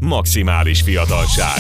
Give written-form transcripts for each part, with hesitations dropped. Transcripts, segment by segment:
Maximális fiatalság.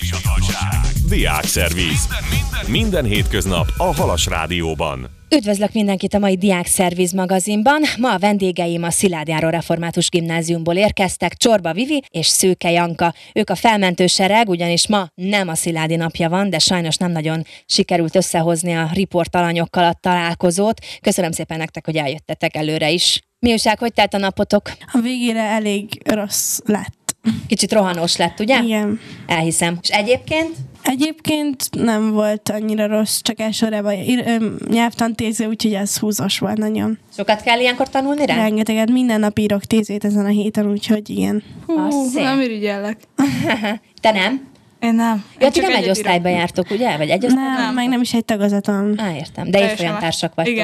Diákszerviz. Minden hétköznap a Halas Rádióban. Üdvözlök mindenkit a mai Diákszerviz magazinban. Ma a vendégeim a Szilády János Református Gimnáziumból érkeztek, Csorba Vivi és Szőke Janka. Ők a felmentő sereg, ugyanis ma nem a Szilády napja van, de sajnos nem nagyon sikerült összehozni a riportalanyokkal a találkozót. Köszönöm szépen nektek, hogy eljöttetek előre is. Mi újság, hogy telt a napotok? A végére elég rossz lett. Kicsit rohanós lett, ugye? Igen. Elhiszem. És egyébként? Egyébként nem volt annyira rossz, csak elsősorban nyelvtantéző, úgyhogy ez húzós volt nagyon. Sokat kell ilyenkor tanulni rá? Rengeteget, minden nap írok tézét ezen a héten, úgyhogy igen. Nem irigyellek. Te nem? Én nem. Ja, ti nem egy osztályba jártok, ugye? Vagy egy osztályban? Nem, meg nem is egy tagozaton. Értem. De évfolyamtársak vagytok.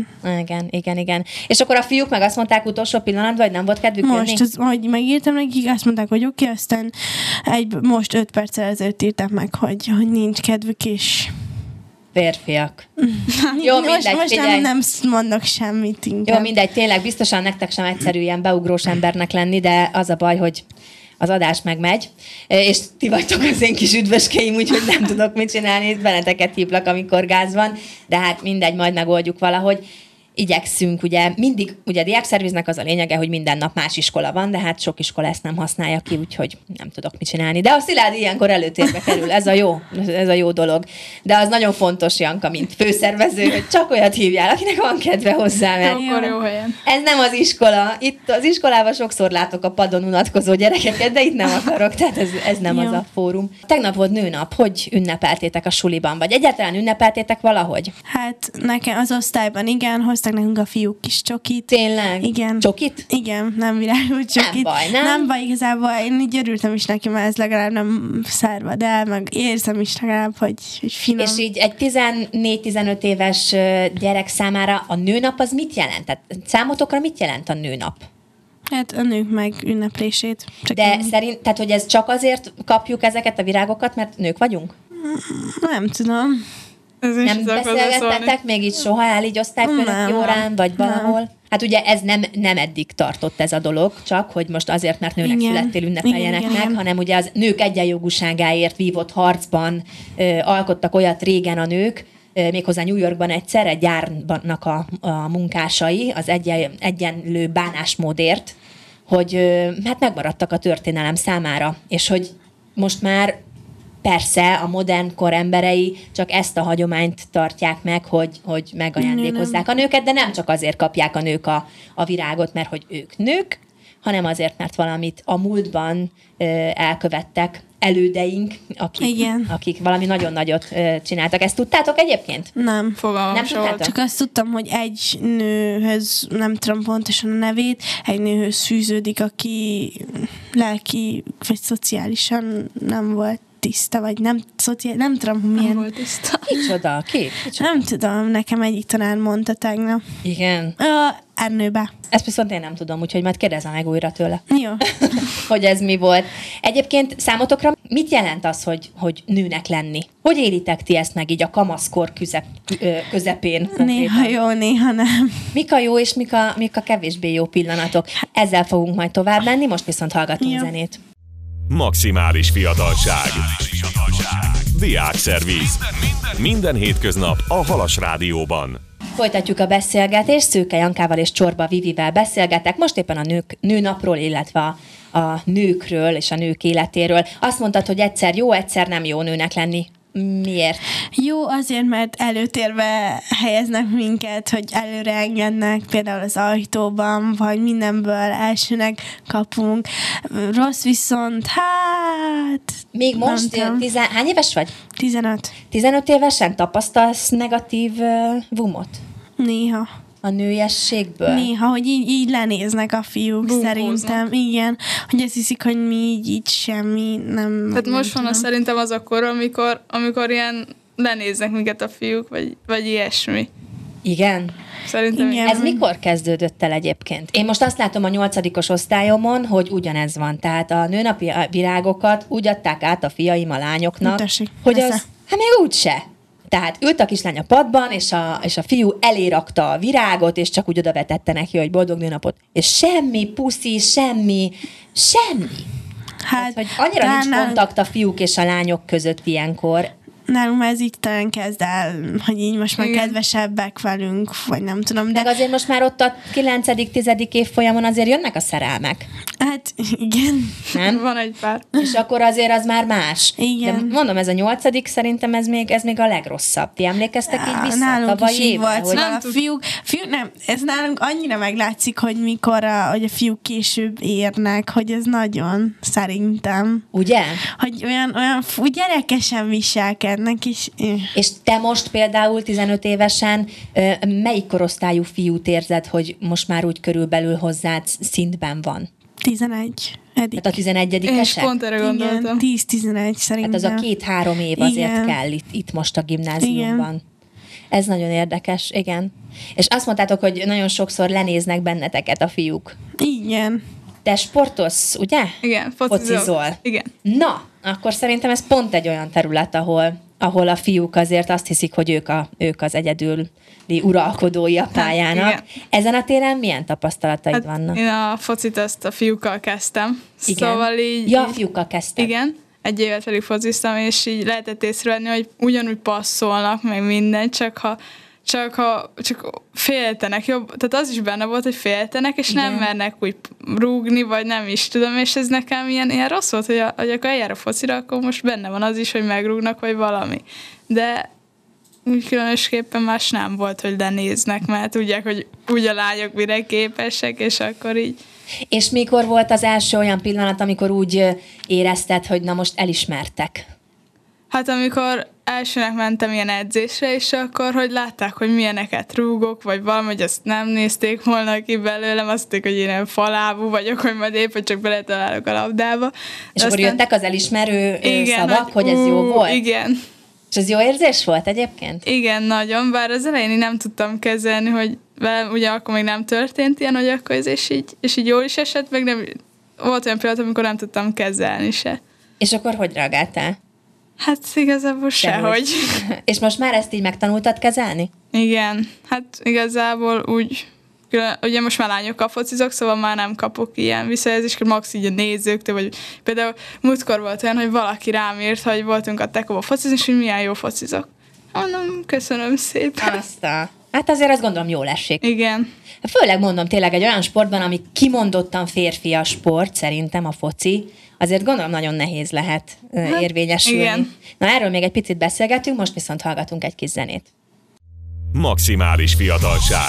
Igen. És akkor a fiúk meg azt mondták utolsó pillanatban, hogy nem volt kedvük jönni? Most, hogy megírtam nekik, azt mondták, hogy oké, aztán most 5 perccel ezelőtt írták meg, hogy nincs kedvük is. Férfiak. Jó, mindegy, most nem mondok semmit inkább. Jó, mindegy, tényleg biztosan nektek sem egyszerű ilyen beugrós embernek lenni, de az a baj, hogy az adás megmegy, és ti vagytok az én kis üdvöskeim, úgyhogy nem tudok mit csinálni, benneteket hívlak, amikor gáz van, de hát mindegy, majd megoldjuk valahogy. Igyekszünk, ugye mindig, ugye a diákszerviznek az a lényege, hogy minden nap más iskola van, de hát sok iskola ezt nem használja ki, úgyhogy nem tudok mit csinálni. De a Szilády ilyenkor előtérbe kerül, ez a jó dolog. De az nagyon fontos, Janka, mint főszervező, hogy csak olyat hívjál, akinek van kedve hozzá, mert akkor jó helyen. Ez nem az iskola. Itt az iskolában sokszor látok a padon unatkozó gyerekeket, de itt nem akarok, tehát ez nem az a fórum. Tegnap volt nőnap, hogy ünnepeltétek a suliban, vagy egyáltalán ünnepeltétek valahogy? Hát nekem az osztályban igen, hoztak nekünk a fiúk kis csokit. Tényleg? Igen. Csokit? Igen, nem virágult csokit. Nem baj, nem? Nem baj, igazából én így örültem is neki, mert ez legalább nem szárvad el, meg érzem is legalább, hogy finom. És így egy 14-15 éves gyerek számára a nőnap az mit jelent? Tehát számotokra mit jelent a nőnap? Hát a nők meg ünneplését. De tehát, hogy ez csak azért kapjuk ezeket a virágokat, mert nők vagyunk? Nem tudom. Nem beszélgettetek még így soha el így osztályfőnöki órán, vagy valahol? Nem. Hát ugye ez nem eddig tartott ez a dolog, csak hogy most azért, mert nőnek születtél, ünnepeljenek meg, hanem ugye az nők egyenjogúságáért vívott harcban alkottak olyat régen a nők, méghozzá New Yorkban egyszer, egy gyárnak a munkásai az egyenlő bánásmódért, hogy hát megmaradtak a történelem számára, és hogy most már persze a modern kor emberei csak ezt a hagyományt tartják meg, hogy megajándékozzák a nőket, de nem csak azért kapják a nők a virágot, mert hogy ők nők, hanem azért, mert valamit a múltban elkövettek elődeink, akik valami nagyon nagyot csináltak. Ezt tudtátok egyébként? Nem. Fogalmam sem volt. Csak azt tudtam, hogy egy nőhöz, nem tudom pontosan a nevét, egy nőhöz fűződik, aki lelki vagy szociálisan nem volt tiszta, vagy nem tudom, milyen. Nem volt tiszta. Kicsoda? Ki? Nem tudom, nekem egyik tanár mondta tegnap. Igen. Ernőbe. Ezt viszont én nem tudom, úgyhogy majd kérdezem meg újra tőle. Jó. Hogy ez mi volt. Egyébként számotokra mit jelent az, hogy nőnek lenni? Hogy élitek ti ezt meg így a kamaszkor közepén? Néha jó, néha nem. Mik a jó és mik a kevésbé jó pillanatok? Ezzel fogunk majd tovább menni, most viszont hallgatunk zenét. Maximális fiatalság. Diákszerviz. Minden hétköznap a Halas Rádióban. Folytatjuk a beszélgetést, Szőke Jankával és Csorba Vivivel beszélgetek, most éppen a nőnapról, illetve a nőkről és a nők életéről. Azt mondtad, hogy egyszer jó, egyszer nem jó nőnek lenni. Miért? Jó, azért, mert előtérbe helyeznek minket, hogy előre engednek, például az ajtóban, vagy mindenből elsőnek kapunk. Rossz viszont, hát... Még most? Hány éves vagy? 15. 15 évesen tapasztalsz negatív vumot? Néha. A nőiességből? Néha, hogy így lenéznek a fiúk, szerintem. Igen, hogy azt hiszik, hogy mi így semmi nem... Tehát most van szerintem az a kor, amikor ilyen lenéznek minket a fiúk, vagy ilyesmi. Igen? Szerintem igen. Ez mikor kezdődött el egyébként? Én most azt látom a 8-os osztályomon, hogy ugyanez van. Tehát a nőnapi virágokat úgy adták át a fiaim a lányoknak, hogy az... Hát még úgyse. Tehát ült a kislány a padban, és a fiú elé rakta a virágot, és csak úgy odavetette neki, hogy boldog nőnapot. És semmi puszi, semmi. Hát, hogy annyira nincs kontakt a fiúk és a lányok között ilyenkor. Nálunk már ez így talán kezd el, hogy így most már kedvesebbek velünk, vagy nem tudom. De azért most már ott a 9.-10. évfolyamon azért jönnek a szerelmek. Hát igen. Nem? Van egy pár. És akkor azért az már más. Igen. De mondom, ez a 8. szerintem ez még a legrosszabb. Ti emlékeztek így vissza? Nálunk is így volt, hogy szóval a fiúk nem, ez nálunk annyira meglátszik, hogy mikor hogy a fiúk később érnek, hogy ez nagyon, szerintem. Ugye? Hogy olyan gyerekesen viselkednek is. És te most például 15 évesen melyik korosztályú fiút érzed, hogy most már úgy körülbelül hozzád szintben van? 11. Eddig. Tehát a 11-esek? És pont erre gondoltam. 10-11 szerintem. Hát az a 2-3 év azért Igen. kell itt most a gimnáziumban. Igen. Ez nagyon érdekes, igen. És azt mondtátok, hogy nagyon sokszor lenéznek benneteket a fiúk. Igen. Te sportolsz, ugye? Igen, focizol. Igen. Na, akkor szerintem ez pont egy olyan terület, ahol a fiúk azért azt hiszik, hogy ők az egyedüli uralkodói a pályának. Hát, ezen a téren milyen tapasztalataid vannak? Én a focit azt a fiúkkal kezdtem. Igen. Szóval így... Ja, a fiúkkal kezdtem. Igen. 1 évet pedig fociztam, és így lehetett észrevenni, hogy ugyanúgy passzolnak, meg minden, csak féltenek jobb. Tehát az is benne volt, hogy féltenek, és igen. Nem mernek úgy rúgni, vagy nem is tudom, és ez nekem ilyen rossz volt, hogy akkor eljár a focira, akkor most benne van az is, hogy megrúgnak, vagy valami. De úgy különösképpen más nem volt, hogy lenéznek, mert tudják, hogy úgy a lányok mire képesek, és akkor így. És mikor volt az első olyan pillanat, amikor úgy érezted, hogy na most elismertek? Hát amikor elsőnek mentem ilyen edzésre, és akkor, hogy látták, hogy milyeneket rúgok, vagy valami, hogy azt nem nézték volna ki belőlem, azt mondták, hogy én ilyen falábú vagyok, hogy majd éppen csak beletalálok a labdába. És akkor jöttek az elismerő szavak, hogy ez jó volt? Igen. És ez jó érzés volt egyébként? Igen, nagyon, bár az elején én nem tudtam kezelni, hogy velem ugye akkor még nem történt ilyen, hogy akkor ez és így jól is esett, meg nem, volt olyan pillanat, amikor nem tudtam kezelni se. És akkor hogy reagáltál? Hát igazából sehogy. És most már ezt így megtanultad kezelni? Igen, hát igazából úgy, ugye most már lányokkal focizok, szóval már nem kapok ilyen visszajelzést, max így a nézőktől, vagy például múltkor volt olyan, hogy valaki rám írt, hogy voltunk a Tekóba focizni, és hogy milyen jó focizok. Mondom, köszönöm szépen. Hát azért azt gondolom jól esik. Igen. Főleg mondom tényleg egy olyan sportban, ami kimondottan férfias sport, szerintem a foci, azért gondolom nagyon nehéz lehet érvényesülni. Igen. Na erről még egy picit beszélgetünk, most viszont hallgatunk egy kis zenét. Maximális fiatalság.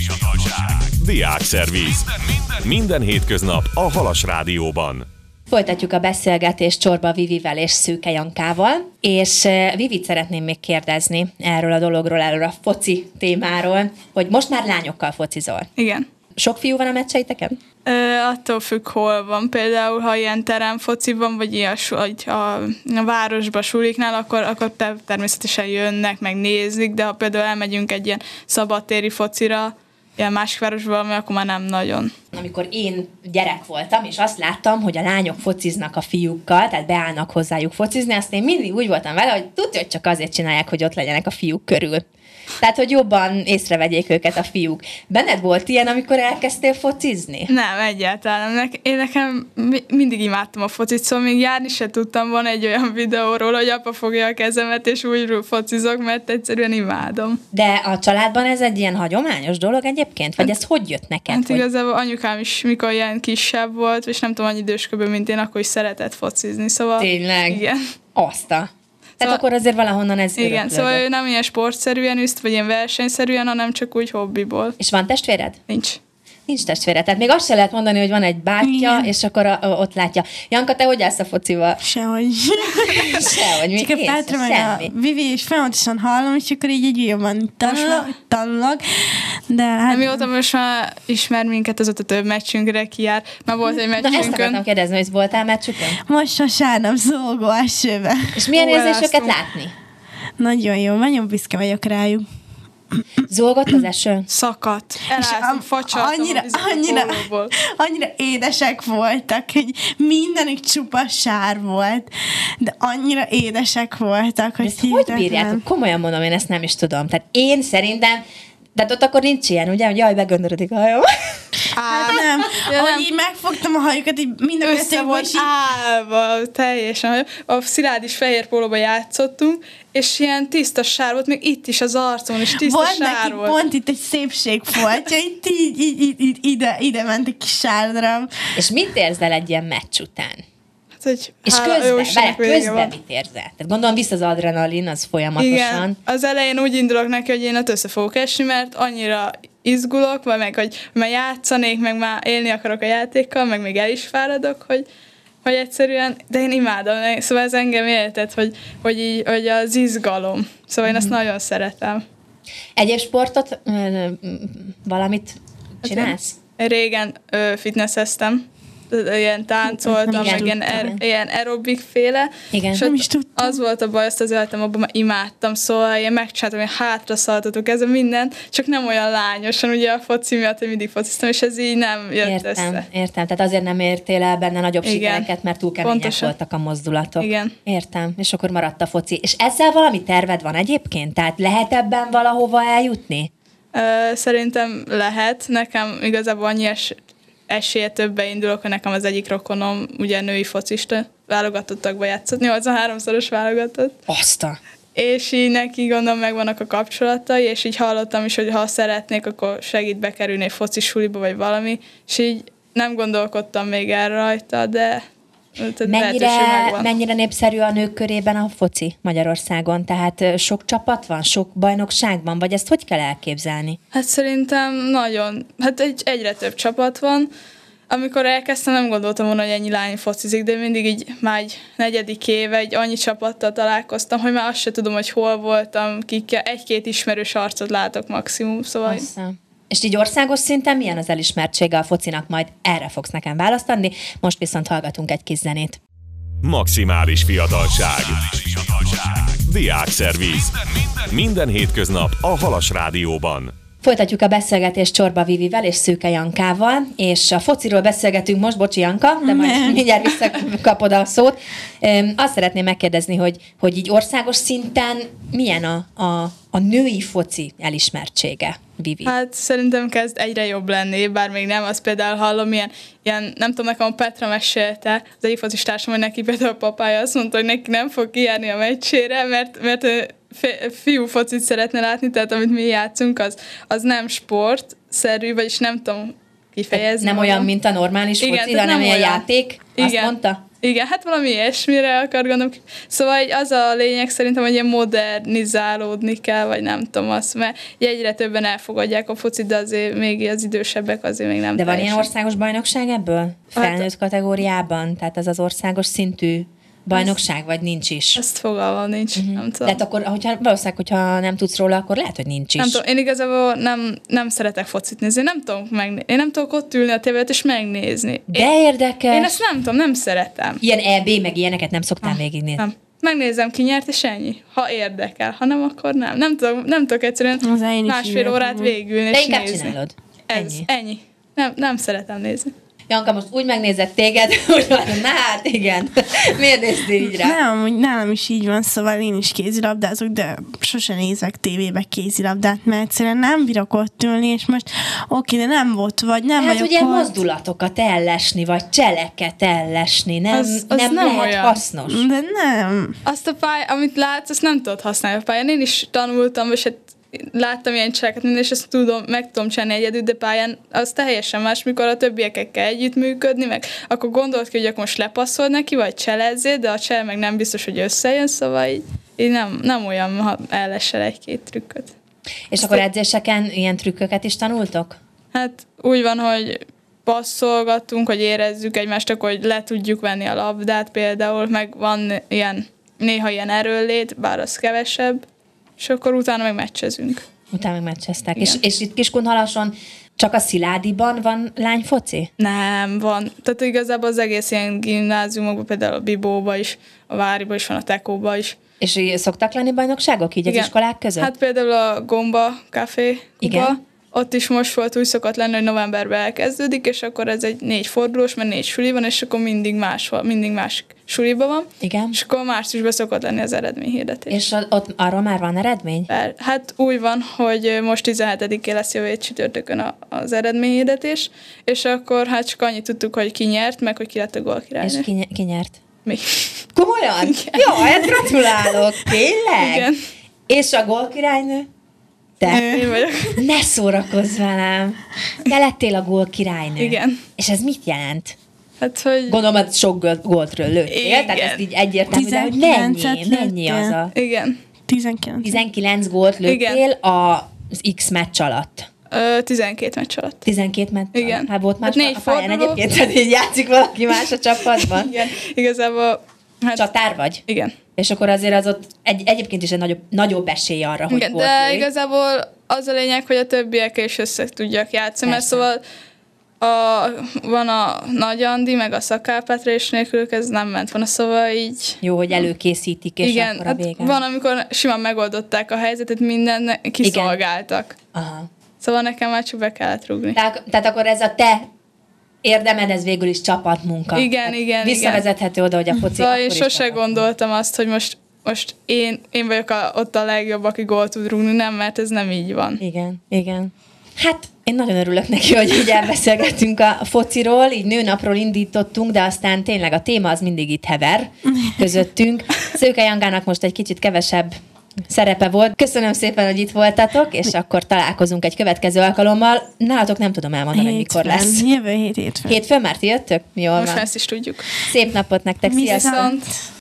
Diákszerviz. Minden hétköznap a Halas Rádióban. Folytatjuk a beszélgetést Csorba Vivivel és Szőke Jankával, és Vivit szeretném még kérdezni erről a dologról, erről a foci témáról, hogy most már lányokkal focizol. Igen. Sok fiú van a meccseiteken? Attól függ, hol van. Például, ha ilyen teremfoci van, vagy ilyen a városba, suliknál, akkor természetesen jönnek, meg nézik, de ha például elmegyünk egy ilyen szabadtéri focira, ilyen másik városban, akkor már nem nagyon. Amikor én gyerek voltam, és azt láttam, hogy a lányok fociznak a fiúkkal, tehát beállnak hozzájuk focizni, azt én mindig úgy voltam vele, hogy tudja, hogy csak azért csinálják, hogy ott legyenek a fiúk körül. Tehát, hogy jobban észrevegyék őket a fiúk. Benned volt ilyen, amikor elkezdtél focizni? Nem, egyáltalán nem. Én nekem mindig imádtam a focit, szóval még járni se tudtam, van egy olyan videóról, hogy apa fogja a kezemet, és úgy focizok, mert egyszerűen imádom. De a családban ez egy ilyen hagyományos dolog egyébként? Vagy ez hogy jött neked? Hát igazából anyukám is, mikor ilyen kisebb volt, és nem tudom, annyi idősköbben, mint én, akkor is szeretett focizni, szóval... Tényleg? Igen. Tehát akkor azért valahonnan ez igen, öröklődött. szóval ő nem ilyen sportszerűen üszt, vagy ilyen versenyszerűen, hanem csak úgy hobbiból. És van testvéred? Nincs. Nincs testvéred. Tehát még azt se lehet mondani, hogy van egy bátyja, igen. És akkor ott látja. Janka, te hogy állsz a focival? Sehogy. Sehogy. Csak a Petra meg a Vivi, és folyamatosan hallom, és akkor így jobban tanulok. De hát... Mióta most már ismer minket, azóta több meccsünkre kijár. Már volt egy meccsünkön. Na ezt akartam kérdezni, hogy voltál meccsükön? Most vasárnap Zolgó esőben. És milyen érzés őket látni? Nagyon jó, nagyon büszke vagyok rájuk. Zolgott az eső? Szakadt. Eláztunk, facsartam annyira édesek voltak, hogy mindenük csupa sár volt, de annyira édesek voltak, hogy hogy bírjátok? Komolyan mondom, én ezt nem is tudom. Tehát én szerintem, tehát ott akkor nincs ilyen, ugye, hogy jaj, begöndörödik a hajam. Hát nem, ahogy így megfogtam a hajukat, így mind a össze volt állva, teljesen. A Szilárd is fehér pólóba játszottunk, és ilyen tiszta sár volt, még itt is az arcon, és tiszta volt sár neki pont itt egy szépségfoltja, így ide ment egy kis sárdarab. És mit érzel egy ilyen meccs után? Hát, és közben mit érzel? Tehát gondolom vissza az adrenalin, az folyamatosan. Igen, az elején úgy indulok neki, hogy én ott össze fogok esni, mert annyira izgulok, vagy meg, hogy már játszanék, meg már élni akarok a játékkal, meg még el is fáradok, hogy egyszerűen, de én imádom, szóval ez engem éltet, hogy az izgalom. Szóval én ezt nagyon szeretem. Egyéb sportot, valamit csinálsz? Régen fitnesszeztem, ilyen táncoltam, meg ilyen aerobik féle. Igen. Nem is tudtam. Az volt a baj, azt az életem, abban már imádtam, szóval én megcsináltam, hogy hátra szaltatok, ez a minden, csak nem olyan lányosan, ugye a foci miatt, hogy mindig fociztam, és ez így nem jött össze. Értem, tehát azért nem értél el benne nagyobb sikereket, mert túl kemények voltak a mozdulatok. Igen. Értem, és akkor maradt a foci. És ezzel valami terved van egyébként? Tehát lehet ebben valahova eljutni? Szerintem lehet. Nekem igazából annyi esélye többbe indulok, hogy nekem az egyik rokonom, ugye női focista, válogatottakba játszott, 83-szoros válogatott. Azta. És így neki gondolom megvannak a kapcsolatai, és így hallottam is, hogy ha szeretnék, akkor segít bekerülni egy foci suliba, vagy valami, és így nem gondolkodtam még erre rajta, de mennyire népszerű a nők körében a foci Magyarországon? Tehát sok csapat van, sok bajnokság van, vagy ezt hogy kell elképzelni? Hát szerintem nagyon, egyre több csapat van. Amikor elkezdtem, nem gondoltam volna, hogy ennyi lány focizik, de mindig így már egy 4. éve egy annyi csapattal találkoztam, hogy már azt se tudom, hogy hol voltam, egy-két ismerős arcot látok maximum, szóval... Aztán. És így országos szinten milyen az elismertsége a focinak? Majd erre fogsz nekem választ adni, most viszont hallgatunk egy kis zenét. Maximális fiatalság. Diákszervíz. Minden hétköznap a Halas Rádióban. Folytatjuk a beszélgetést Csorba Vivivel és Szőke Jankával, és a fociról beszélgetünk most, bocsi Janka, de majd mindjárt visszakapod a szót. Azt szeretném megkérdezni, hogy így országos szinten milyen a női foci elismertsége, Vivi? Hát szerintem kezd egyre jobb lenni, bár még nem, azt például hallom, ilyen nem tudom, nekem a Petra mesélte, az egyik focistársam, hogy neki például a papája azt mondta, hogy neki nem fog kijárni a meccsére, mert fiú focit szeretne látni, tehát amit mi játszunk, az nem sportszerű, vagyis nem tudom kifejezni. Nem olyan, mint a normális foci, hanem ilyen játék, azt mondta? Igen, hát valami ilyesmire akar gondolom. Szóval az a lényeg szerintem, hogy ilyen modernizálódni kell, vagy nem tudom azt, mert egyre többen elfogadják a focit, de azért még az idősebbek azért még nem. De van ilyen országos bajnokság ebből? Felnőtt kategóriában? Tehát az országos szintű bajnokság, vagy nincs is? Ezt fogalmam nincs, nem tudom. Tehát akkor, hogyha nem tudsz róla, akkor lehet, hogy nincs is. Nem tudom, én igazából nem szeretek focit nézni, én nem tudok ott ülni a tévét és megnézni. De érdekes. Én ezt nem tudom, nem szeretem. Ilyen EB, meg ilyeneket nem szoktál végignézni? Nem. Megnézem, ki nyert, és ennyi. Ha érdekel, ha nem, akkor nem. Nem tudok egyszerűen másfél órát végülni és inkább nézni. Csinálod. Ennyi. Nem szeretem nézni. Janka most úgy megnézett téged, hogy na hát igen, miért néztél így rá? Nálam is így van, szóval én is kézilabdázok, de sose nézek tévébe kézilabdát, mert egyszerűen nem bírok ott ülni, és most de nem ott vagy, nem hát vagyok ugye ott. mozdulatokat ellesni, vagy cseleket ellesni, nem lehet olyan hasznos. De nem. Azt a amit látsz, azt nem tudod használni a pályán. Én is tanultam, és láttam ilyen cseleket, és ezt meg tudom csinálni egyedül, de pályán az teljesen más, mikor a többiekkel együttműködni, meg akkor gondolt ki, hogy akkor most lepasszol neki, vagy cselezzél, de a csel meg nem biztos, hogy összejön, szóval így nem olyan, ha ellesel egy-két trükköt. És akkor edzéseken ilyen trükköket is tanultok? Hát úgy van, hogy passzolgatunk, hogy érezzük egymást, akkor hogy le tudjuk venni a labdát például, meg van néha ilyen erőllét, bár az kevesebb, és akkor utána meg meccsezünk. Utána meg meccseztek. És itt Kiskunhalason csak a Sziládiban van lányfoci? Nem, van. Tehát igazából az egész ilyen gimnáziumokban, például a Bibóba is, a Váriba is van, a Tekóba is. És szoktak lenni bajnokságok így az iskolák között? Hát például a Gomba Café, ott is most volt úgy szokott lenni, hogy novemberben elkezdődik, és akkor ez egy 4 fordulós, mert 4 suli van, és akkor mindig másik suliba van. Igen. És akkor márciusban szokott lenni az eredményhirdetés. És ott arról már van eredmény? Hát úgy van, hogy most 17-én lesz jövő hét csütörtökön az eredményhirdetés, és akkor hát csak annyit tudtuk, hogy ki nyert, meg hogy ki lett a gólkirálynő. És ki nyert? Mi. Komolyan? Igen. Jó, hát gratulálok, tényleg? Igen. És a gólkirálynő? Te? Én vagyok. Ne szórakozz velem. Te lettél a gólkirálynő. Igen. És ez mit jelent? Hát, hogy... Gondolom, hogy sok góltről lőttél, Igen. tehát ez így egyértelmű, de hogy mennyi az a... Igen. 19 gólt lőttél az X meccs alatt. 12 meccs alatt. 12 meccs alatt? Igen. Hát volt más Hát a pályán egyébként, hogy így játszik valaki más a csapatban? Igen. Igazából... Hát, csatár vagy? Igen. És akkor azért az ott egyébként is egy nagyobb esély arra, hogy igen, de igazából az a lényeg, hogy a többiekkel is össze tudjak játszani, mert szóval van a Nagy Andi, meg a Szakápetre, és nélkülük ez nem ment volna, szóval így... Jó, hogy előkészítik, és igen, akkor a végén. van, amikor simán megoldották a helyzetet, minden kiszolgáltak. Aha. Szóval nekem már csak be kellett rúgni. Tehát akkor ez a te érdemed, ez végül is csapatmunka. Igen. Visszavezethető oda, hogy a foci szóval akkor én is sose gondoltam azt, hogy most én vagyok ott a legjobb, aki gólt tud rúgni, nem, mert ez nem így van. Igen. Hát én nagyon örülök neki, hogy így elbeszélgettünk a fociról, így nőnapról indítottunk, de aztán tényleg a téma az mindig itt hever közöttünk. Szőke Jangának most egy kicsit kevesebb szerepe volt. Köszönöm szépen, hogy itt voltatok, és akkor találkozunk egy következő alkalommal. Nálatok nem tudom elmondani, hogy mikor lesz. Jövő hétfőn. Hétfőn már ti jöttök? Jól most van. ezt is tudjuk. Szép napot nektek, sziasztok! Viszont.